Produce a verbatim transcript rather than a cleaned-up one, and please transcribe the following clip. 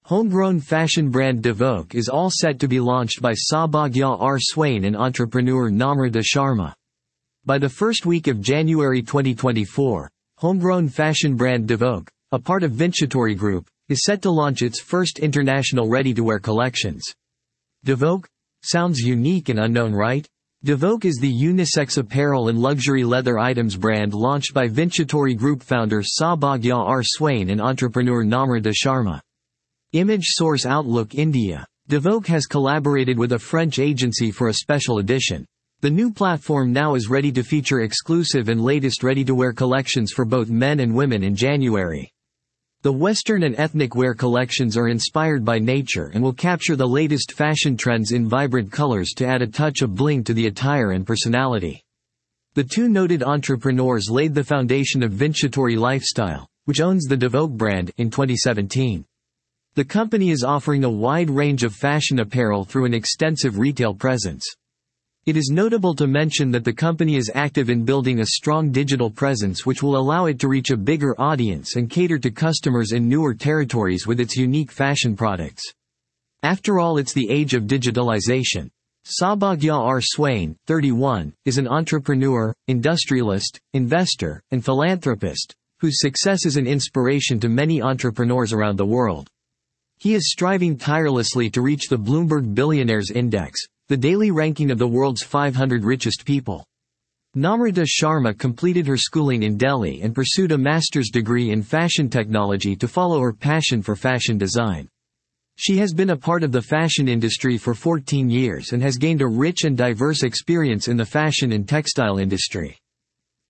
Homegrown fashion brand Devoke is all set to be launched by Saubhagya R. Swain and entrepreneur Namrata Sharma. By the first week of January twenty twenty-four, homegrown fashion brand Devoke, a part of Vinchatori Group, is set to launch its first international ready-to-wear collections. Devoke? Sounds unique and unknown, right? Devoke is the unisex apparel and luxury leather items brand launched by Vinchatori Group founder Saubhagya R. Swain and entrepreneur Namrata Sharma. Image source Outlook India. Devoke has collaborated with a French agency for a special edition. The new platform now is ready to feature exclusive and latest ready-to-wear collections for both men and women in January. The Western and ethnic wear collections are inspired by nature and will capture the latest fashion trends in vibrant colors to add a touch of bling to the attire and personality. The two noted entrepreneurs laid the foundation of Vinchatori Lifestyle, which owns the Devoke brand, in twenty seventeen. The company is offering a wide range of fashion apparel through an extensive retail presence. It is notable to mention that the company is active in building a strong digital presence which will allow it to reach a bigger audience and cater to customers in newer territories with its unique fashion products. After all, it's the age of digitalization. Saubhagya R. Swain, thirty-one, is an entrepreneur, industrialist, investor, and philanthropist, whose success is an inspiration to many entrepreneurs around the world. He is striving tirelessly to reach the Bloomberg Billionaires Index, the daily ranking of the world's five hundred richest people. Namrata Sharma completed her schooling in Delhi and pursued a master's degree in fashion technology to follow her passion for fashion design. She has been a part of the fashion industry for fourteen years and has gained a rich and diverse experience in the fashion and textile industry.